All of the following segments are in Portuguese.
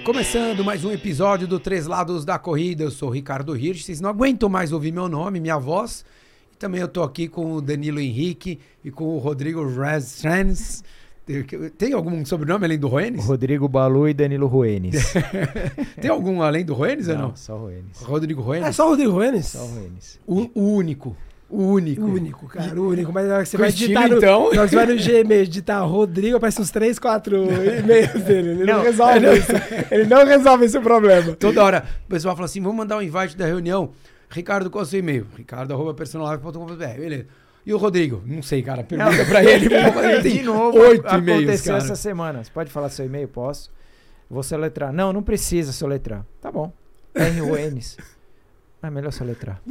Começando mais um episódio do Três Lados da Corrida, eu sou o Ricardo Hirsch, vocês não aguentam mais ouvir meu nome, minha voz, e também eu tô aqui com o Danilo Henrique e com o Rodrigo Restrans. Tem algum sobrenome além do Roenis? Rodrigo Balu e Danilo Roenis. Tem algum além do Roenis ou não? Só Roenis. Rodrigo Roenis? É só o Rodrigo Roenis? Só Roenis. O único. O único, cara, o único. Mas na hora que você Com vai estilo, digitar então. na hora que você vai no Gmail digitar Rodrigo, aparece uns 3, 4 e-mails dele. Ele não resolve isso. Ele não resolve esse problema. Toda hora o pessoal fala assim, vamos mandar um invite da reunião. Ricardo, qual é o seu e-mail? ricardo@personalive.com.br, beleza. E o Rodrigo? Não sei, cara. Pergunta pra ele. Ele tem de novo, 8 e-mails, aconteceu cara. essa semana. Você pode falar seu e-mail? Posso. Vou soletrar. Não precisa soletrar. Tá bom. R-O-N-S. É melhor soletrar.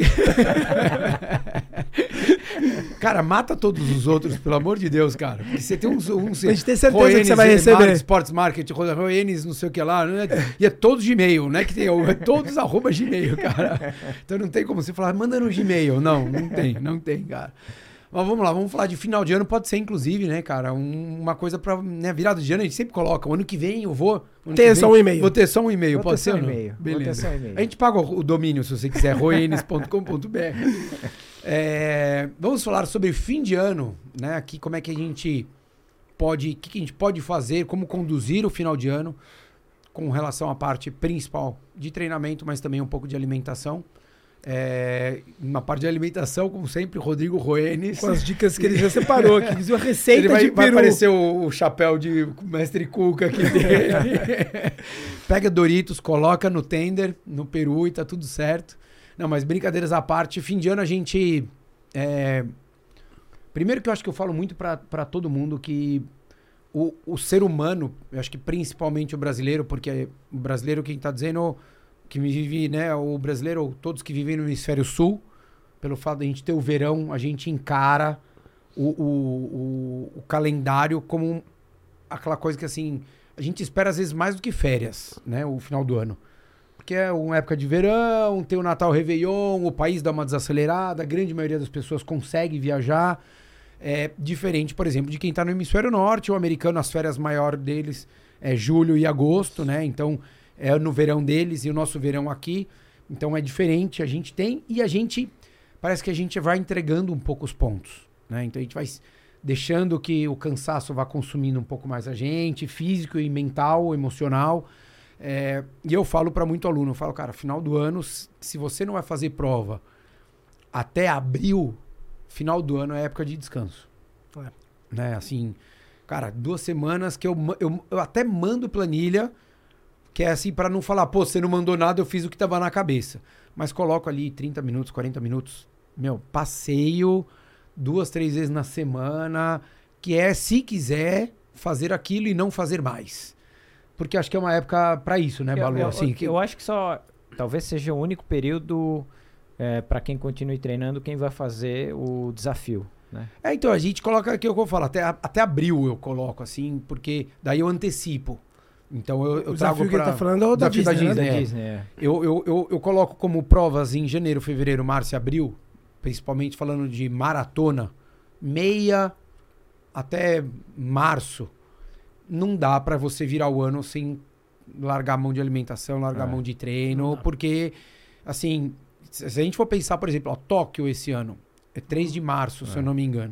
Cara, mata todos os outros, pelo amor de Deus, cara. Porque você tem uns A gente tem certeza que você vai receber. Sports Market, Roenis, não sei o que lá. Né? E é todos Gmail, né? Que tem, é todos @Gmail, cara. Então não tem como você falar, manda no Gmail. Não tem, cara. Mas vamos lá, vamos falar de final de ano, pode ser inclusive, né, cara, uma coisa pra, né, virada de ano a gente sempre coloca, o ano que vem eu vou... Ter só um e-mail. Vou ter só um e-mail, Vou pode ter ser só ou não? e-mail. Beleza. Vou ter só e-mail. A gente paga o domínio, se você quiser, roenis.com.br. Vamos falar sobre fim de ano, né, aqui como é que a gente pode, o que a gente pode fazer, como conduzir o final de ano, com relação à parte principal de treinamento, mas também um pouco de alimentação. Uma parte de alimentação, como sempre, Rodrigo Roenis. Com as dicas que ele já separou aqui. Diz uma receita Ele vai de peru. aparecer o chapéu de mestre Cuca aqui dele. Pega Doritos, coloca no tender, no peru e tá tudo certo. Não, mas brincadeiras à parte, fim de ano a gente... Primeiro que eu acho que eu falo muito pra todo mundo que o ser humano, eu acho que principalmente o brasileiro, porque o brasileiro, quem tá dizendo... que vive, né, o brasileiro, todos que vivem no hemisfério sul, pelo fato de a gente ter o verão, a gente encara o calendário como aquela coisa que, assim, a gente espera às vezes mais do que férias, né, o final do ano. Porque é uma época de verão, tem o Natal, Réveillon, o país dá uma desacelerada, a grande maioria das pessoas consegue viajar. É diferente, por exemplo, de quem está no hemisfério norte, o americano, as férias maiores deles é julho e agosto, né, então... É no verão deles e o nosso verão aqui. Então é diferente, a gente tem e a gente... Parece que a gente vai entregando um pouco os pontos, né? Então a gente vai deixando que o cansaço vá consumindo um pouco mais a gente, físico e mental, emocional. E eu falo para muito aluno, eu falo, cara, final do ano, se você não vai fazer prova até abril, final do ano é época de descanso. Né? Assim, cara, 2 semanas que eu até mando planilha... Que é assim, para não falar, pô, você não mandou nada, eu fiz o que tava na cabeça. Mas coloco ali 30 minutos, 40 minutos, passeio 2, 3 vezes na semana, que é, se quiser, fazer aquilo e não fazer mais. Porque acho que é uma época para isso, né, Balu? Eu acho que só, talvez seja o único período, para quem continue treinando, quem vai fazer o desafio, né? Então, a gente coloca aqui, eu vou falar, até abril eu coloco, assim, porque daí eu antecipo. Então eu trago que ele tá falando é o da Disney, Disney. Eu coloco como provas em janeiro, fevereiro, março e abril, principalmente falando de maratona, meia até março. Não dá pra você virar o ano sem largar a mão de alimentação, largar a mão de treino, porque, assim, se a gente for pensar, por exemplo, Tóquio esse ano, é 3 de março, se eu não me engano.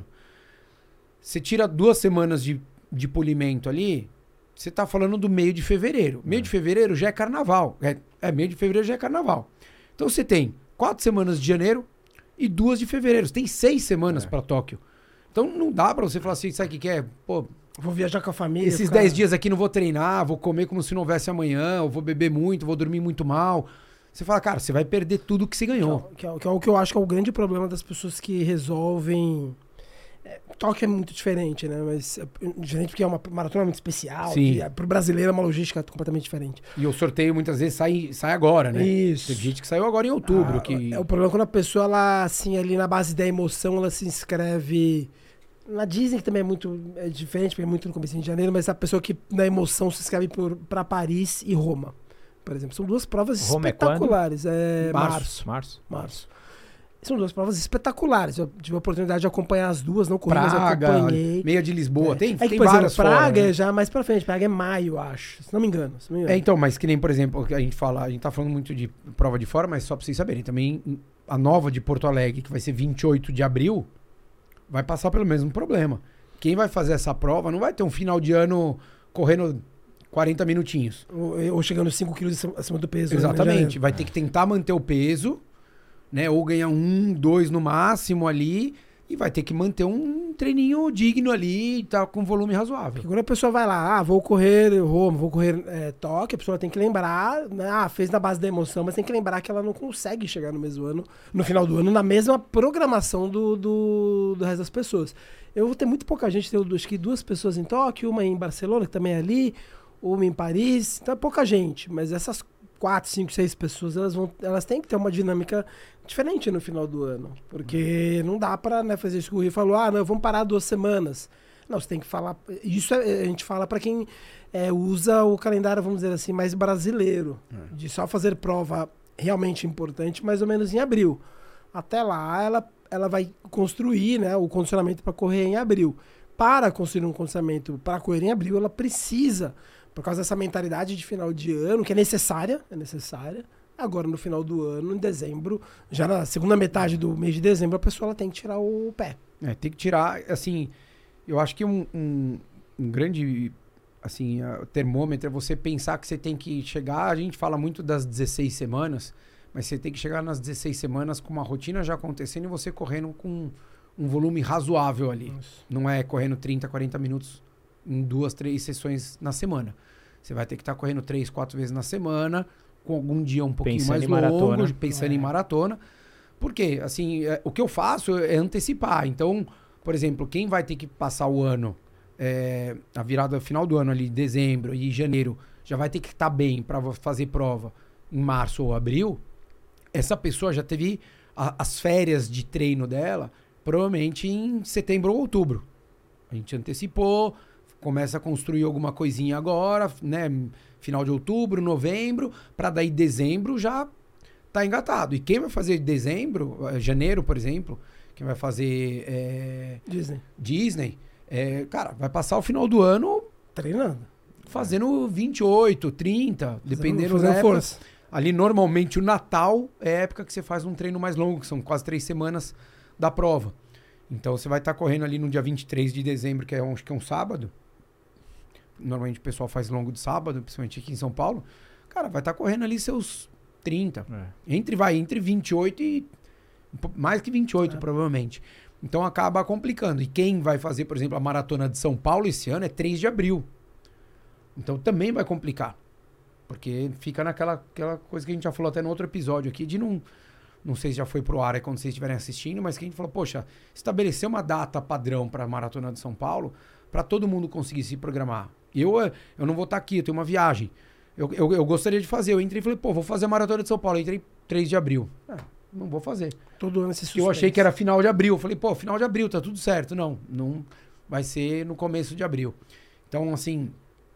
Você tira 2 semanas de polimento ali... Você tá falando do meio de fevereiro. Meio de fevereiro já é carnaval. Meio de fevereiro já é carnaval. Então você tem 4 semanas de janeiro e 2 de fevereiro. Você tem 6 semanas para Tóquio. Então não dá para você falar assim, sabe o que é? Pô, vou viajar com a família. Esses 10 dias aqui não vou treinar, vou comer como se não houvesse amanhã, eu vou beber muito, vou dormir muito mal. Você fala, cara, você vai perder tudo que você ganhou. Que é o que eu acho que é o grande problema das pessoas que resolvem... Tóquio é muito diferente, né? Mas diferente porque é uma maratona muito especial. Pro brasileiro é uma logística completamente diferente. E o sorteio muitas vezes sai agora, né? Isso. Teve gente que saiu agora em outubro. O problema é quando a pessoa, ela, assim, ali na base da emoção, ela se inscreve... Na Disney, que também é diferente, porque é muito no começo de janeiro, mas a pessoa que na emoção se inscreve pra Paris e Roma, por exemplo. São 2 provas Roma espetaculares. É março. Março. São duas provas espetaculares. Eu tive a oportunidade de acompanhar as duas, não corri, mas eu Praga, acompanhei. meia de Lisboa, tem que, tem por exemplo, várias Praga fora, né? é já mais pra frente. Praga é maio, acho. Se não me engano. Então, mas que nem, por exemplo, a gente tá falando muito de prova de fora, mas só pra vocês saberem, também a nova de Porto Alegre, que vai ser 28 de abril, vai passar pelo mesmo problema. Quem vai fazer essa prova não vai ter um final de ano correndo 40 minutinhos. Ou chegando 5 quilos acima do peso. Exatamente. Vai ter que tentar manter o peso, né? Ou ganhar 1, 2 no máximo ali. E vai ter que manter um treininho digno ali, tá com volume razoável. Porque quando a pessoa vai lá, vou correr Roma, vou correr Tóquio, a pessoa tem que lembrar, né? Fez na base da emoção, mas tem que lembrar que ela não consegue chegar no mesmo ano, no final do ano, na mesma programação do resto das pessoas. Eu vou ter muito pouca gente, tenho acho que 2 pessoas em Tóquio, uma em Barcelona, que também é ali, uma em Paris, então é pouca gente, mas essas 4, 5, 6 pessoas, elas têm que ter uma dinâmica diferente no final do ano. Porque não dá pra, né, fazer isso que o Rio falou, não, vamos parar 2 semanas. Não, você tem que falar... Isso a gente fala pra quem usa o calendário, vamos dizer assim, mais brasileiro. De só fazer prova realmente importante, mais ou menos em abril. Até lá, ela vai construir, né, o condicionamento para correr em abril. Para construir um condicionamento para correr em abril, ela precisa... Por causa dessa mentalidade de final de ano, que é necessária. Agora, no final do ano, em dezembro, já na segunda metade do mês de dezembro, a pessoa ela tem que tirar o pé. Tem que tirar, assim, eu acho que um grande, assim, termômetro é você pensar que você tem que chegar, a gente fala muito das 16 semanas, mas você tem que chegar nas 16 semanas com uma rotina já acontecendo e você correndo com um volume razoável ali. Nossa. Não é correndo 30, 40 minutos em 2, 3 sessões na semana. Você vai ter que estar correndo 3, 4 vezes na semana, com algum dia um pouquinho pensando mais longo, pensando em maratona. Por quê? Assim, o que eu faço é antecipar. Então, por exemplo, quem vai ter que passar o ano, a virada final do ano ali, dezembro e janeiro, já vai ter que estar bem para fazer prova em março ou abril, essa pessoa já teve as férias de treino dela, provavelmente em setembro ou outubro. A gente antecipou, começa a construir alguma coisinha agora, né? Final de outubro, novembro, para daí dezembro já tá engatado. E quem vai fazer dezembro, janeiro, por exemplo, quem vai fazer Disney, cara, vai passar o final do ano treinando, fazendo 28, 30, dependendo da época. Força. Ali normalmente o Natal é a época que você faz um treino mais longo, que são quase 3 semanas da prova. Então você vai estar correndo ali no dia 23 de dezembro, que acho que é um sábado. Normalmente o pessoal faz longo de sábado, principalmente aqui em São Paulo. Cara, vai estar correndo ali seus 30. Entre 28 e... Mais que 28, provavelmente. Então acaba complicando. E quem vai fazer, por exemplo, a Maratona de São Paulo esse ano é 3 de abril. Então também vai complicar. Porque fica naquela coisa que a gente já falou até no outro episódio aqui, de não sei se já foi pro ar quando vocês estiverem assistindo, mas que a gente falou, poxa, estabelecer uma data padrão para a Maratona de São Paulo, para todo mundo conseguir se programar. Eu não vou estar aqui, eu tenho uma viagem. Eu gostaria de fazer. Eu entrei e falei, vou fazer a Maratona de São Paulo. Eu entrei 3 de abril. Não vou fazer. Todo ano esse suspense. Eu achei que era final de abril. Eu falei, final de abril, tá tudo certo. Não vai ser no começo de abril. Então, assim,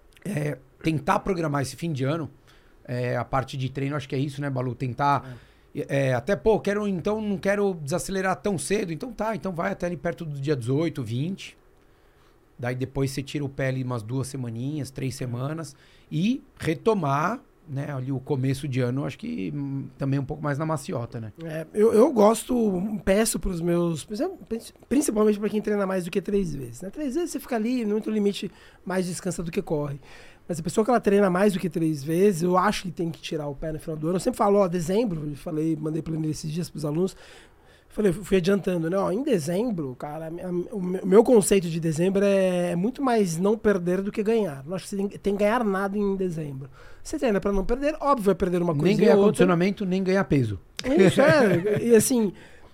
tentar programar esse fim de ano, a parte de treino, acho que é isso, né, Balu? Tentar... até, não quero desacelerar tão cedo. Então então vai até ali perto do dia 18, 20. Daí depois você tira o pé ali umas 2 semaninhas, 3 semanas e retomar, né, ali o começo de ano, acho que também um pouco mais na maciota, né? Eu peço para os meus, principalmente para quem treina mais do que 3 vezes, né? 3 vezes você fica ali, no limite, mais descansa do que corre. Mas a pessoa que ela treina mais do que 3 vezes, eu acho que tem que tirar o pé no final do ano. Eu sempre falo, dezembro, mandei planilha esses dias para os alunos, fui adiantando, né? Em dezembro, cara, o meu conceito de dezembro é muito mais não perder do que ganhar. Eu acho que você tem que ganhar nada em dezembro. Você treina pra não perder, óbvio, vai perder uma coisa. Nem ganhar condicionamento, nem ganhar peso. Isso, e assim,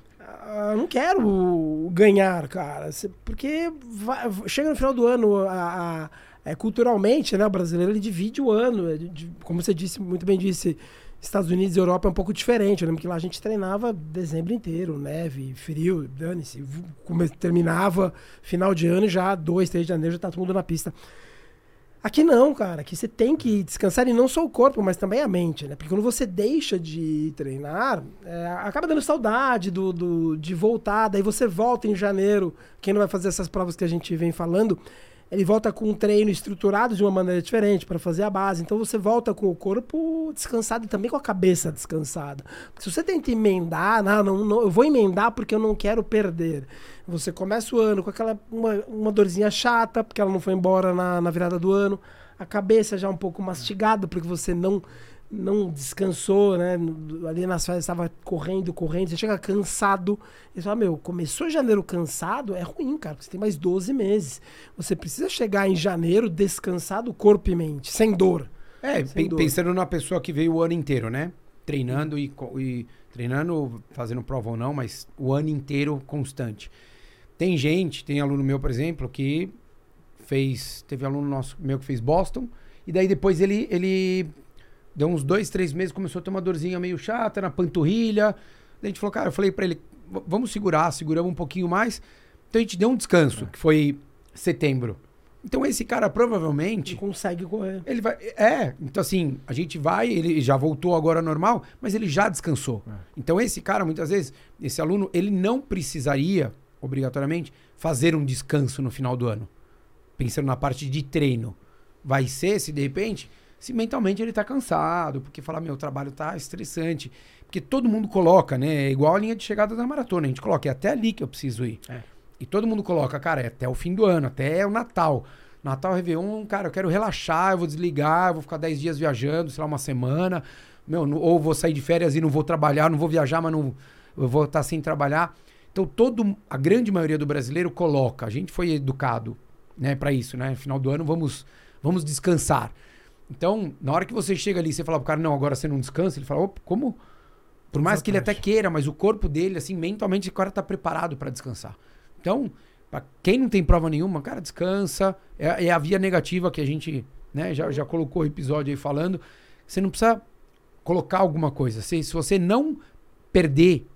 eu não quero ganhar, cara, porque chega no final do ano, culturalmente, né, o brasileiro ele divide o ano, como você muito bem disse, Estados Unidos e Europa é um pouco diferente. Eu lembro que lá a gente treinava dezembro inteiro, neve, frio, dane-se. Terminava final de ano e já 2, 3 de janeiro já tá todo mundo na pista. Aqui não, cara. Aqui você tem que descansar, e não só o corpo, mas também a mente, né? Porque quando você deixa de treinar, acaba dando saudade de voltar. Daí você volta em janeiro. Quem não vai fazer essas provas que a gente vem falando, ele volta com um treino estruturado de uma maneira diferente para fazer a base. Então você volta com o corpo descansado e também com a cabeça descansada. Porque se você tenta emendar, não, eu vou emendar porque eu não quero perder. Você começa o ano com aquela uma dorzinha chata, porque ela não foi embora na virada do ano. A cabeça já um pouco mastigada, porque você não descansou, né? Ali nas férias estava correndo. Você chega cansado. E você fala, começou janeiro cansado, é ruim, cara, porque você tem mais 12 meses. Você precisa chegar em janeiro descansado, corpo e mente, sem dor. Pensando na pessoa que veio o ano inteiro, né? Treinando treinando, fazendo prova ou não, mas o ano inteiro constante. Tem aluno meu, por exemplo, que teve aluno meu que fez Boston, e daí depois ele deu uns 2, 3 meses, começou a ter uma dorzinha meio chata na panturrilha. Daí a gente falou, cara, eu falei pra ele, vamos seguramos um pouquinho mais. Então a gente deu um descanso, que foi setembro. Então esse cara provavelmente... Ele consegue correr. Ele vai... então assim, a gente vai, ele já voltou agora ao normal, mas ele já descansou. Então esse cara, muitas vezes, esse aluno, ele não precisaria, obrigatoriamente, fazer um descanso no final do ano. Pensando na parte de treino. Vai ser, se de repente... Se mentalmente ele tá cansado, porque fala, o trabalho tá estressante. Porque todo mundo coloca, né? É igual a linha de chegada da maratona. A gente coloca, é até ali que eu preciso ir. E todo mundo coloca, cara, é até o fim do ano, até o Natal. Natal, Réveillon, cara, eu quero relaxar, eu vou desligar, eu vou ficar 10 dias viajando, sei lá, uma semana. Ou vou sair de férias e não vou trabalhar, não vou viajar, mas eu vou estar sem trabalhar. Então, a grande maioria do brasileiro coloca. A gente foi educado, né, pra isso, né? No final do ano, vamos descansar. Então, na hora que você chega ali, você fala pro cara, não, agora você não descansa, ele fala, opa, como? Por mais que ele até queira, mas o corpo dele, assim, mentalmente, o cara tá preparado para descansar. Então, pra quem não tem prova nenhuma, cara, descansa. É a via negativa que a gente, né, já colocou o episódio aí falando. Você não precisa colocar alguma coisa. Se você não perder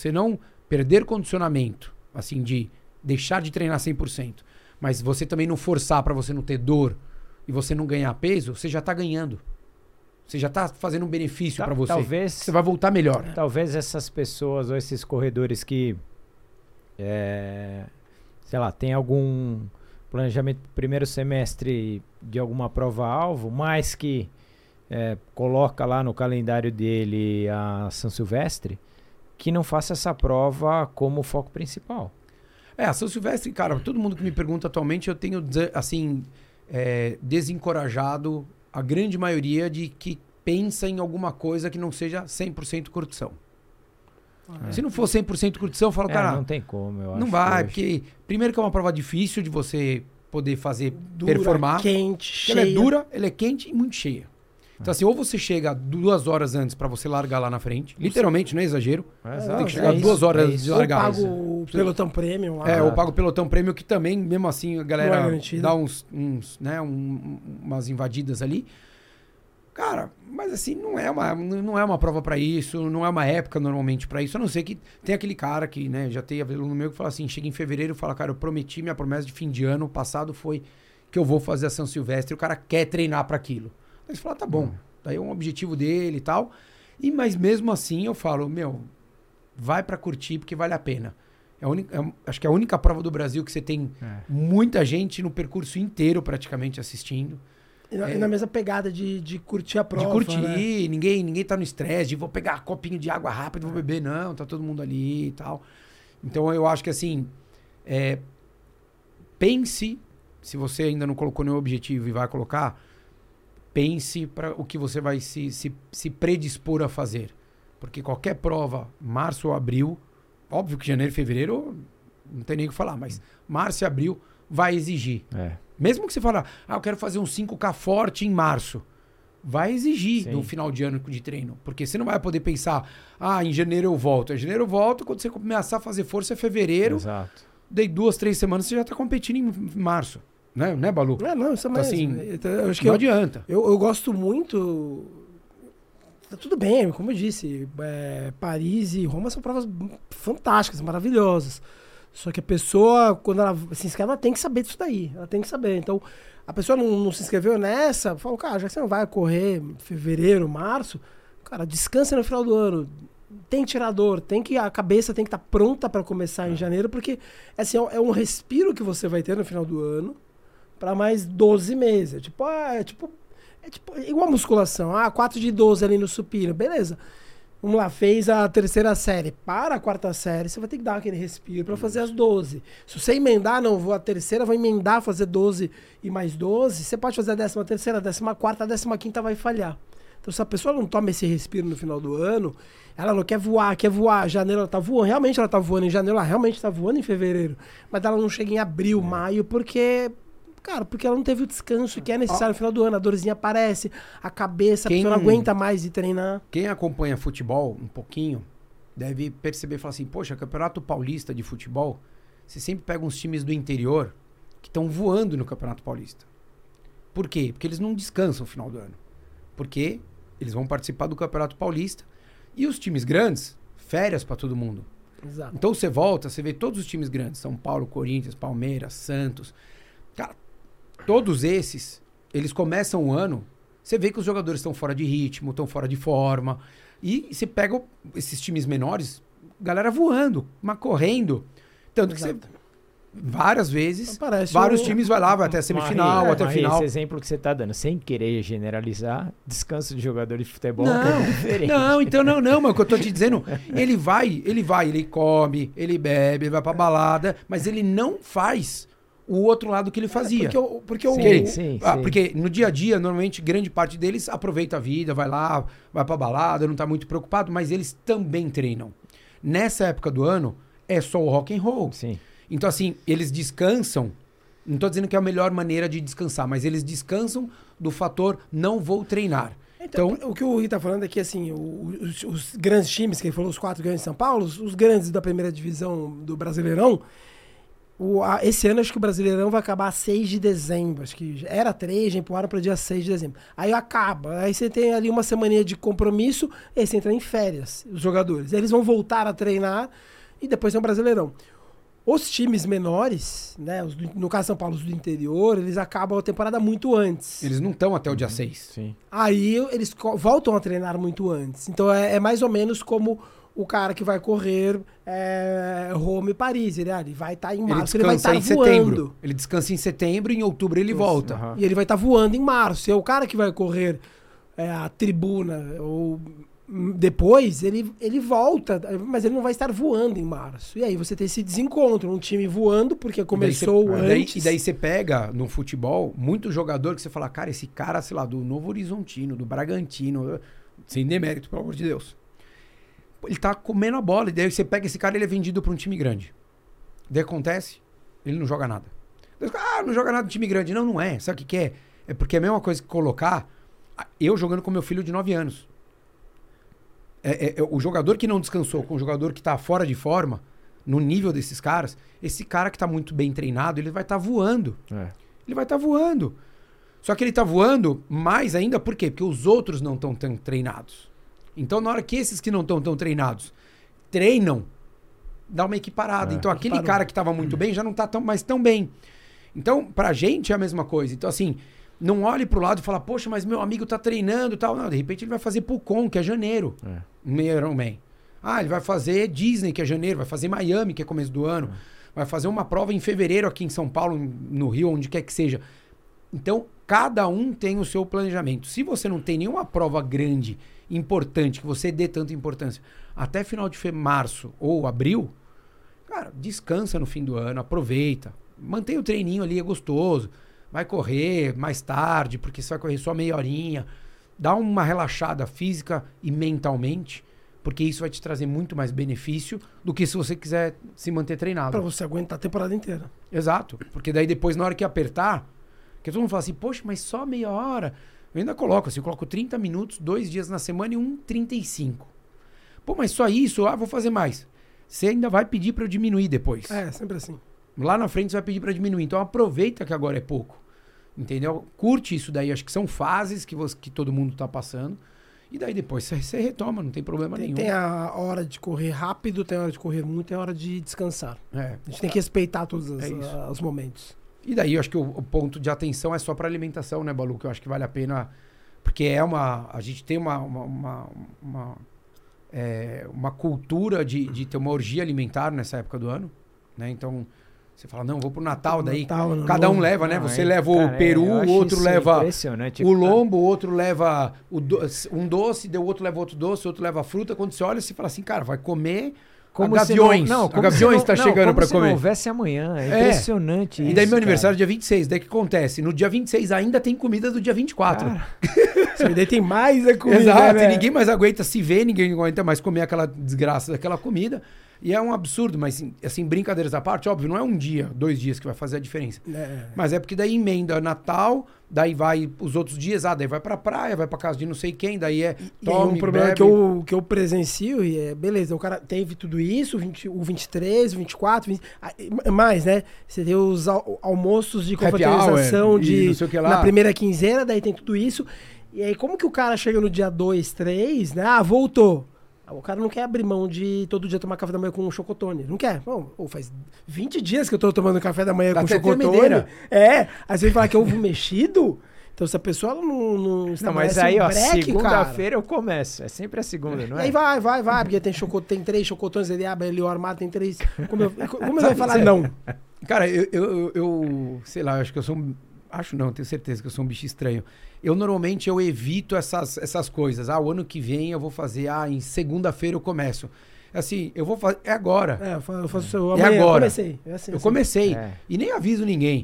condicionamento, assim, de deixar de treinar 100%, mas você também não forçar para você não ter dor, e você não ganhar peso, você já tá ganhando. Você já tá fazendo um benefício para você. Talvez você vai voltar melhor. Talvez essas pessoas ou esses corredores que, sei lá, tem algum planejamento primeiro semestre de alguma prova-alvo, mas que coloca lá no calendário dele a São Silvestre, que não faça essa prova como foco principal. A São Silvestre, cara, todo mundo que me pergunta atualmente, eu tenho, assim... desencorajado a grande maioria de que pensa em alguma coisa que não seja 100% curtição. Se não for 100% curtição, eu falo, cara... Não tem como, eu acho. Não vai, porque... Primeiro que é uma prova difícil de você poder fazer, dura, performar. Quente, cheia. Ela é dura, ela é quente e muito cheia. Então assim, ou você chega 2 horas antes pra você largar lá na frente. Literalmente, não é exagero. Tem que chegar 2 horas de largar. Eu pago o pelotão premium lá. Eu pago o pelotão premium, que também, mesmo assim, a galera dá umas invadidas ali. Cara, mas assim, não é uma prova pra isso, não é uma época normalmente pra isso, a não ser que tem aquele cara que, né, já tem aluno meu que fala assim, chega em fevereiro e fala, cara, eu prometi, minha promessa de fim de ano passado foi que eu vou fazer a São Silvestre, e o cara quer treinar pra aquilo. Aí você fala, tá bom, daí é um objetivo dele e tal. Mas mesmo assim eu falo, vai pra curtir porque vale a pena. Acho que é a única prova do Brasil que você tem muita gente no percurso inteiro praticamente assistindo. E na mesma pegada de curtir a prova. De curtir, né? ninguém tá no estresse de vou pegar um copinho de água rápido e vou beber, não, tá todo mundo ali e tal. Então eu acho que assim, pense, se você ainda não colocou nenhum objetivo e vai colocar, pense para o que você vai se predispor a fazer. Porque qualquer prova, março ou abril, óbvio que janeiro e fevereiro não tem nem o que falar, mas março e abril vai exigir. Mesmo que você fale, eu quero fazer um 5K forte em março, vai exigir no final de ano de treino. Porque você não vai poder pensar, em janeiro eu volto. Em janeiro eu volto, quando você começar a fazer força é fevereiro. Exato. Daí 2, 3 semanas você já tá competindo em março. Né, Balu? Não, isso é mais... Assim, eu acho que não adianta. Eu gosto muito... Tá tudo bem, como eu disse, Paris e Roma são provas fantásticas, maravilhosas. Só que a pessoa, quando ela se inscreve, ela tem que saber disso daí. Ela tem que saber. Então, A pessoa não se inscreveu nessa, falou, cara, já que você não vai correr em fevereiro, março, cara, descansa no final do ano. Tem tirador, a cabeça tem que estar pronta para começar em janeiro, porque assim, é um respiro que você vai ter no final do ano para mais 12 meses. É tipo igual a musculação. 4 de 12 ali no supino, beleza. Vamos lá, fez a terceira série. Para a quarta série, você vai ter que dar aquele respiro para fazer as 12. Se você emendar, não, vou a terceira, vou emendar, fazer 12 e mais 12, você pode fazer a 13ª, a 14ª, a 15ª vai falhar. Então, se a pessoa não toma esse respiro no final do ano, ela não quer voar. Janeiro ela tá voando, realmente ela tá voando em janeiro, ela realmente tá voando em fevereiro. Mas ela não chega em abril, maio, porque ela não teve o descanso que é necessário no final do ano. A dorzinha aparece, a cabeça, a pessoa não aguenta mais de treinar. Quem acompanha futebol um pouquinho deve perceber e falar assim, poxa, Campeonato Paulista de futebol, você sempre pega uns times do interior que estão voando no Campeonato Paulista. Por quê? Porque eles não descansam no final do ano. Porque eles vão participar do Campeonato Paulista e os times grandes, férias para todo mundo. Exato. Então você volta, você vê todos os times grandes, São Paulo, Corinthians, Palmeiras, Santos. Cara, todos esses, eles começam o ano, você vê que os jogadores estão fora de ritmo, estão fora de forma. E você pega esses times menores, galera voando, mas correndo. Tanto que você, várias vezes, vários times vai até a semifinal, até a final. Esse exemplo que você está dando, sem querer generalizar, descanso de jogador de futebol é diferente. Não, mas o que eu tô te dizendo, ele come, ele bebe, ele vai pra balada, mas ele não faz o outro lado que ele fazia. Porque no dia a dia, normalmente, grande parte deles aproveita a vida, vai lá, vai pra balada, não tá muito preocupado, mas eles também treinam. Nessa época do ano, é só o rock and roll. Sim. Então, assim, eles descansam, não tô dizendo que é a melhor maneira de descansar, mas eles descansam do fator não vou treinar. Então, o que o Rui tá falando é que, assim, os grandes times, que ele falou, os 4 grandes de São Paulo, os grandes da primeira divisão do Brasileirão, esse ano acho que o Brasileirão vai acabar 6 de dezembro, acho que era 3, já empurraram para dia 6 de dezembro. Aí acaba, aí você tem ali uma semaninha de compromisso, e aí você entra em férias, os jogadores. Aí eles vão voltar a treinar e depois tem o Brasileirão. Os times menores, né, no caso São Paulo, os do interior, eles acabam a temporada muito antes. Eles não estão até o dia 6. Sim. Aí eles voltam a treinar muito antes. Então é mais ou menos como o cara que vai correr Roma e Paris. Ele vai estar em março, ele vai estar voando. Setembro. Ele descansa em setembro e em outubro ele volta. Uhum. E ele vai estar voando em março. Se é o cara que vai correr a tribuna ou depois, ele volta, mas ele não vai estar voando em março. E aí você tem esse desencontro, um time voando porque começou antes. E daí você pega no futebol muito jogador que você fala, cara, esse cara, sei lá, do Novo Horizontino, do Bragantino, sem demérito, pelo amor de Deus. Ele tá comendo a bola, e daí você pega esse cara e ele é vendido para um time grande. Daí acontece, ele não joga nada. Não joga nada no time grande. Não é. Sabe o que é? É porque é a mesma coisa que colocar eu jogando com meu filho de 9 anos. O jogador que não descansou com o jogador que tá fora de forma, no nível desses caras, esse cara que tá muito bem treinado, ele vai estar voando. Ele vai estar voando. Só que ele tá voando mais ainda, por quê? Porque os outros não estão tão treinados. Então, na hora que esses que não estão tão treinados treinam, dá uma equiparada. Então, aquele cara que estava muito bem já não tá mais tão bem. Então, pra gente é a mesma coisa. Então, assim, não olhe pro lado e fala, poxa, mas meu amigo tá treinando e tal. Não, de repente ele vai fazer Pucon, que é janeiro. Meio Ironman. Ele vai fazer Disney, que é janeiro. Vai fazer Miami, que é começo do ano. Vai fazer uma prova em fevereiro aqui em São Paulo, no Rio, onde quer que seja. Então, cada um tem o seu planejamento. Se você não tem nenhuma prova grande, importante, que você dê tanta importância, até final de março ou abril, cara, descansa no fim do ano, aproveita. Mantém o treininho ali, é gostoso. Vai correr mais tarde, porque você vai correr só meia horinha. Dá uma relaxada física e mentalmente, porque isso vai te trazer muito mais benefício do que se você quiser se manter treinado. Pra você aguentar a temporada inteira. Exato, porque daí depois, na hora que apertar, que todo mundo fala assim, poxa, mas só meia hora. Eu ainda coloco assim, eu coloco 30 minutos, 2 dias na semana e 35. Pô, mas só isso? Vou fazer mais. Você ainda vai pedir para eu diminuir depois. Sempre assim. Lá na frente você vai pedir para diminuir. Então aproveita que agora é pouco. Entendeu? Curte isso daí. Acho que são fases que todo mundo tá passando. E daí depois você retoma, não tem problema nenhum. Tem a hora de correr rápido, tem a hora de correr muito, tem a hora de descansar. A gente tem que respeitar todos os momentos. E daí eu acho que o ponto de atenção é só para alimentação, né, Balu? Que eu acho que vale a pena, porque a gente tem uma cultura de ter uma orgia alimentar nessa época do ano, né? Então, você fala, não, vou pro Natal, daí cada um leva, né? Você leva o peru, o outro leva o lombo, o outro leva um doce, o outro leva outro doce, o outro leva fruta. Quando você olha, você fala assim, cara, vai comer como gaviões. A gaviões tá chegando pra comer. Como se não houvesse amanhã, é impressionante isso. E daí meu aniversário é dia 26, daí o que acontece? No dia 26 ainda tem comida do dia 24. Daí tem mais a comida, exato, né? E ninguém mais aguenta se ver, ninguém aguenta mais comer aquela desgraça daquela comida. E é um absurdo, mas assim, brincadeiras à parte, óbvio, não é um dia, 2 dias que vai fazer a diferença. Mas é porque daí emenda Natal, daí vai os outros dias, daí vai pra praia, vai pra casa de não sei quem, daí tome, um problema que eu presencio, e beleza, o cara teve tudo isso, o 23, o 24, mais, né? Você tem os almoços de confraternização na primeira quinzena, daí tem tudo isso. E aí, como que o cara chega no dia 2, 3, né? Voltou. O cara não quer abrir mão de todo dia tomar café da manhã com um chocotone. Não quer. Faz 20 dias que eu tô tomando café da manhã com chocotone. Aí você vai falar que é ovo mexido? Então, se a pessoa não mas aí, segunda-feira eu começo. É sempre a segunda, não é? E aí vai. Porque tem 3 chocotones, ele abre ali o armário, tem 3. Como eu vai falar não? Cara, eu sei lá, acho que eu sou tenho certeza que eu sou um bicho estranho. Normalmente eu evito essas coisas. O ano que vem eu vou fazer, em segunda-feira eu começo. Assim, eu vou fazer, é agora. Eu faço amanhã, agora. Eu comecei. E nem aviso ninguém.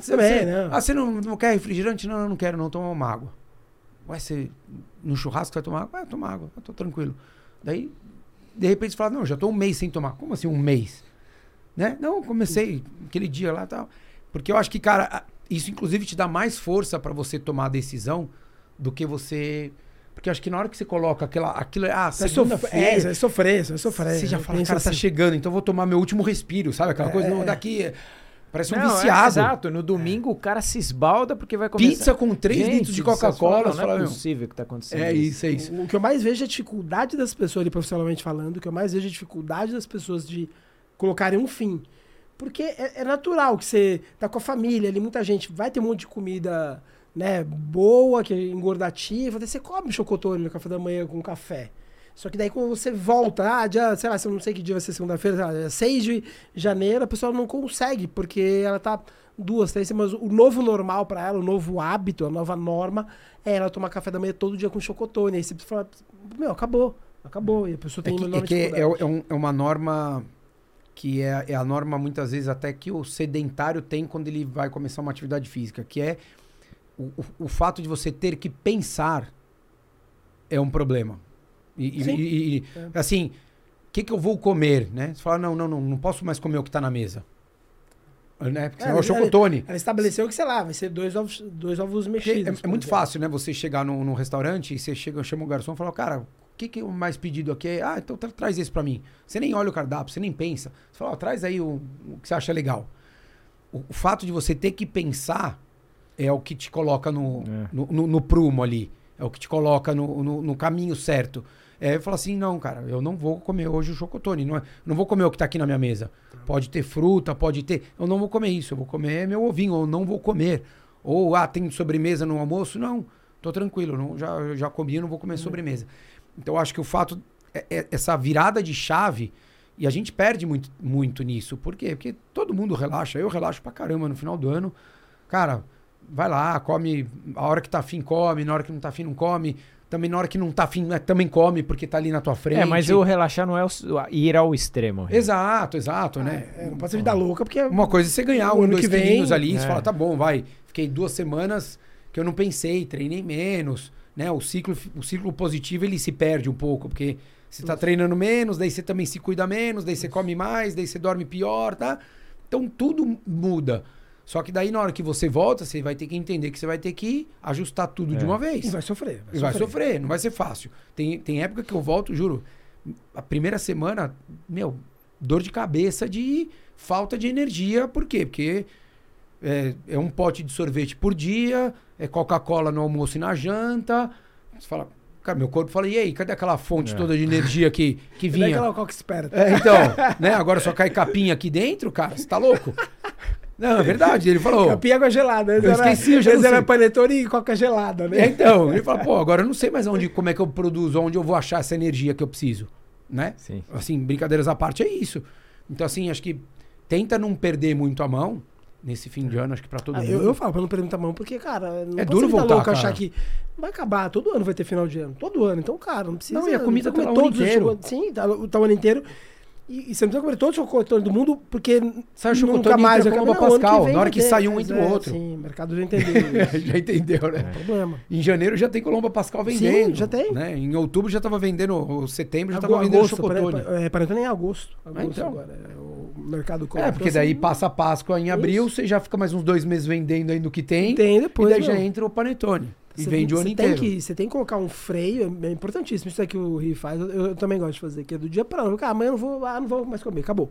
Você não quer refrigerante? Não, eu não quero, não, tomar uma água. Você no churrasco vai tomar água? Vai tomar água, eu tô tranquilo. Daí, de repente você fala, não, já tô um mês sem tomar. Como assim um mês? Né? Não, comecei aquele dia lá e tal. Porque eu acho que, cara, isso inclusive te dá mais força pra você tomar a decisão do que você... Porque eu acho que na hora que você coloca aquilo segunda-feira... Vai sofrer. Você já fala, cara, tá chegando, então eu vou tomar meu último respiro, sabe? Aquela coisa, daqui... Parece um viciado. Exato, no domingo o cara se esbalda porque vai começar... Pizza com 3 litros de Coca-Cola. Não é possível que tá acontecendo isso. O que eu mais vejo é a dificuldade das pessoas, ali, profissionalmente falando, o que eu mais vejo é a dificuldade das pessoas de colocarem um fim. Porque é natural que você tá com a família ali, muita gente vai ter um monte de comida, né, boa, que é engordativa, daí você come chocotone no café da manhã com café. Só que daí quando você volta, sei lá, eu não sei que dia vai ser segunda-feira, 6 de janeiro, a pessoa não consegue, porque ela tá 2, 3 semanas. O novo normal pra ela, o novo hábito, a nova norma, é ela tomar café da manhã todo dia com chocotone. Aí você fala, acabou. E a pessoa tem uma enorme dificuldade. É uma norma... que é a norma, muitas vezes, até que o sedentário tem quando ele vai começar uma atividade física, que é o fato de você ter que pensar é um problema. Assim, o que eu vou comer, né? Você fala, não posso mais comer o que está na mesa. Né? Porque é o chocotone. Ela estabeleceu que, sei lá, vai ser 2 ovos mexidos. É muito fácil, né? Você chegar num restaurante e você chama o garçom e fala, cara... O que é o mais pedido aqui? Então traz esse pra mim. Você nem olha o cardápio, você nem pensa. Você fala, traz aí o que você acha legal. O fato de você ter que pensar é o que te coloca no prumo ali. É o que te coloca no caminho certo. Eu falo assim, não, cara, eu não vou comer hoje o chocotone. Não vou comer o que tá aqui na minha mesa. Pode ter fruta, pode ter... Eu não vou comer isso. Eu vou comer meu ovinho, ou não vou comer. Ou, tem sobremesa no almoço? Não, tô tranquilo. Já comi, eu não vou comer sobremesa. Então, eu acho que o fato, essa virada de chave, e a gente perde muito, muito nisso. Por quê? Porque todo mundo relaxa. Eu relaxo pra caramba no final do ano. Cara, vai lá, come, a hora que tá afim, come, na hora que não tá afim, não come. Também na hora que não tá afim, também come, porque tá ali na tua frente. Mas o relaxar não é ir ao extremo. Exato, né? Não pode ser vida louca, porque... Uma coisa é você ganhar 2 quilinhos ali, você fala, tá bom, vai. Fiquei 2 semanas que eu não pensei, treinei menos... Né? O ciclo positivo ele se perde um pouco, porque você tá treinando menos, daí você também se cuida menos, daí você come mais, daí você dorme pior, tá? Então tudo muda. Só que daí na hora que você volta, você vai ter que entender que você vai ter que ajustar tudo de uma vez. E vai sofrer. Vai sofrer, não vai ser fácil. Tem época que eu volto, juro, a primeira semana, dor de cabeça de falta de energia. Por quê? Porque é um pote de sorvete por dia, é Coca-Cola no almoço e na janta. Você fala, cara, meu corpo fala, e aí, cadê aquela fonte toda de energia que vinha? Cadê aquela Coca esperta? Então, né, agora só cai capinha aqui dentro, cara, você tá louco? Não, é verdade. Ele falou... Capim e água gelada. Eu esqueci, eu já não sei. Era panetone e coca gelada, né? Então, ele falou, pô, agora eu não sei mais como é que eu produzo, onde eu vou achar essa energia que eu preciso, né? Sim. Assim, brincadeiras à parte, é isso. Então, assim, acho que tenta não perder muito a mão nesse fim de ano, acho que pra todo mundo. Eu falo pra não perder muita mão, porque, cara, não É pode duro ser voltar, louco cara. achar que vai acabar, todo ano vai ter final de ano, todo ano. Então, cara, não precisa... Não, e a comida não precisa tá comer lá o ano inteiro. Sim, tá o ano inteiro. E você não precisa comer todos os chocolates do mundo, porque Sai o nunca chocotone mais entra vai com a acabar. Não, ano Pascal, vem na hora vai que ter, sai um, mas entra o outro. Sim, o mercado já entendeu isso. Já entendeu, né? Problema. Em janeiro já tem Colomba Pascal vendendo. Sim, já tem. Né? Em outubro já tava vendendo, ou setembro já tava vendendo chocotone. Panetone é em agosto. Então. Agora. O mercado Porque daí passa a Páscoa em abril, você já fica mais uns 2 meses vendendo ainda o que tem. Tem depois. E daí já entra o panetone. E vende o ano inteiro. Você tem que colocar um freio, é importantíssimo. Isso é que o Rio faz, eu também gosto de fazer, que é do dia pra noite. Amanhã eu não vou mais comer, acabou.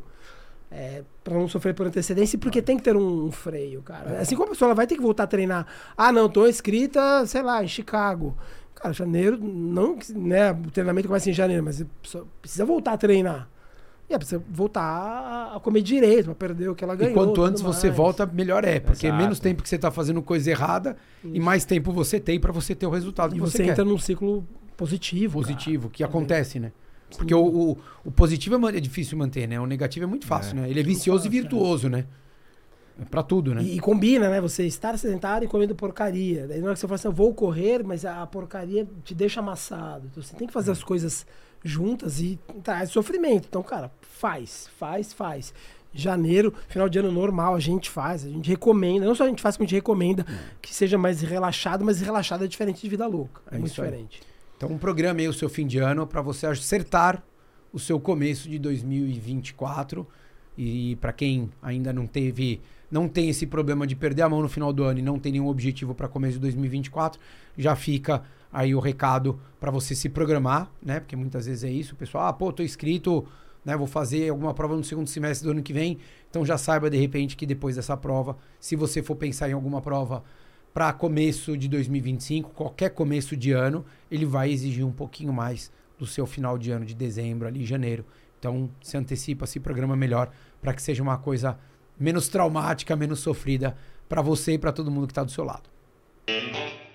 Pra não sofrer por antecedência, porque tem que ter um freio, cara. Assim como a pessoa ela vai ter que voltar a treinar. Não, tô inscrita, sei lá, em Chicago. Cara, janeiro, não, né? O treinamento começa em janeiro, mas a pessoa precisa voltar a treinar. Precisa voltar a comer direito, pra perder o que ela ganhou. E quanto antes você volta, melhor é. Porque Exato. menos tempo que você tá fazendo coisa errada e mais tempo você tem pra você ter o resultado que você quer. entra num ciclo positivo. Positivo, que acontece, né? Porque o positivo é difícil manter, né? O negativo é muito fácil, né? Ele é vicioso e virtuoso, né? É pra tudo, né? E combina, né? Você estar sedentário e comendo porcaria. Daí na hora que você fala assim, eu vou correr, mas a porcaria te deixa amassado. Então você tem que fazer as coisas juntas e traz sofrimento. Então, cara, faz. Janeiro, final de ano normal, a gente recomenda. Não só a gente faz, como a gente recomenda que seja mais relaxado, mas relaxado é diferente de vida louca. É muito diferente. Então, programe aí o seu fim de ano para você acertar o seu começo de 2024. E para quem ainda não tem esse problema de perder a mão no final do ano e não tem nenhum objetivo para começo de 2024, já fica aí o recado para você se programar, né? Porque muitas vezes é isso, o pessoal, tô inscrito, né? Vou fazer alguma prova no segundo semestre do ano que vem. Então já saiba de repente que depois dessa prova, se você for pensar em alguma prova para começo de 2025, qualquer começo de ano, ele vai exigir um pouquinho mais do seu final de ano, de dezembro, ali, janeiro. Então, se antecipa, se programa melhor para que seja uma coisa menos traumática, menos sofrida para você e para todo mundo que está do seu lado.